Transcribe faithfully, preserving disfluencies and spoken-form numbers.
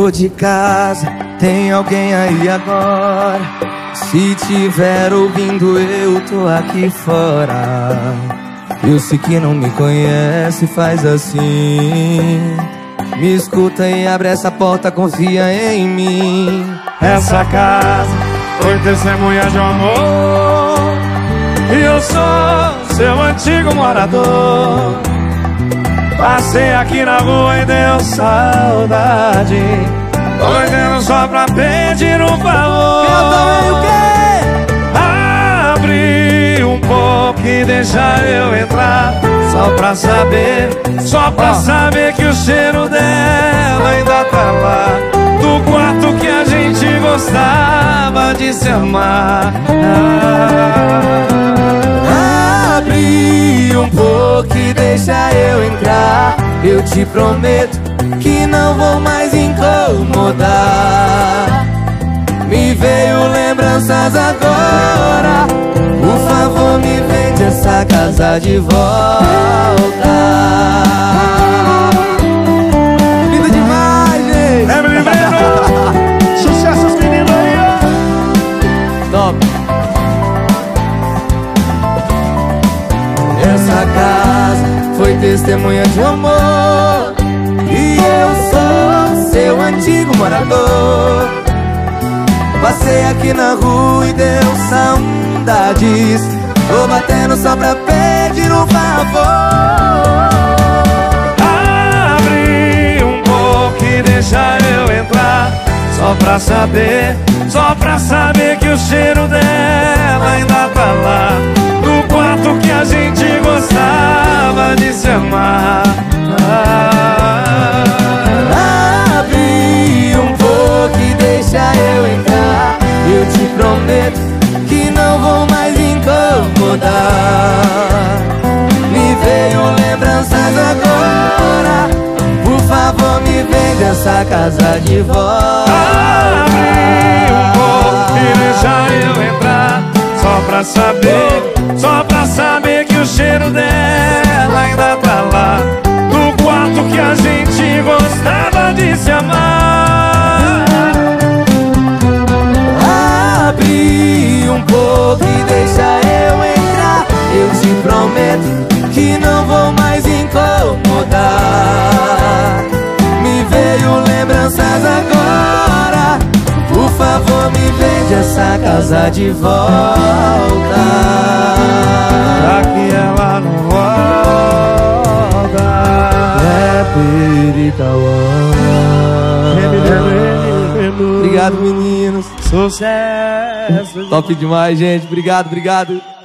tô de casa, tem alguém aí agora? Se tiver ouvindo, eu tô aqui fora. Eu sei que não me conhece, faz assim. Me escuta e abre essa porta, confia em mim. Essa casa foi testemunha de um amor, e eu sou seu antigo morador. Passei aqui na rua e deu saudade. Tô vendendo só pra pedir um favor. Eu também o quê? Abre um pouco e deixa eu entrar, só pra saber, só pra saber que o cheiro dela ainda tá lá, do quarto que a gente gostava de se amar. Abre um pouco e deixa eu entrar. Eu te prometo que não vou mais incomodar. Me veio lembranças agora. Por favor, me vende essa casa de volta. Lindo demais, gente. É, menino. Sucessos, menino aí, ó. Top. Essa casa foi testemunha de um amor, e eu sou seu antigo morador. Passei aqui na rua e deu saudades. Tô batendo só pra pedir um favor. Abre um pouco e deixa eu entrar, só pra saber, só pra saber que o cheiro dela ainda tá lá, no quarto que a gente gostava de se amar. Abre um pouco e deixa eu entrar. Eu te prometo que não vou mais incomodar. Me veio lembranças agora. Por favor, me vende essa casa de volta. Abre um pouco e deixa eu entrar, só pra saber, só pra saber que o cheiro dela ainda tá lá, no quarto que a gente gostava de se amar. Abre um pouco e deixa eu entrar. Eu te prometo que não vou mais incomodar. Me veio lembranças agora. Por favor, me vende essa casa de volta. Já que ela não volta. É Pirituauá. Obrigado, meninos. Sucesso. Top demais, gente. Obrigado, obrigado.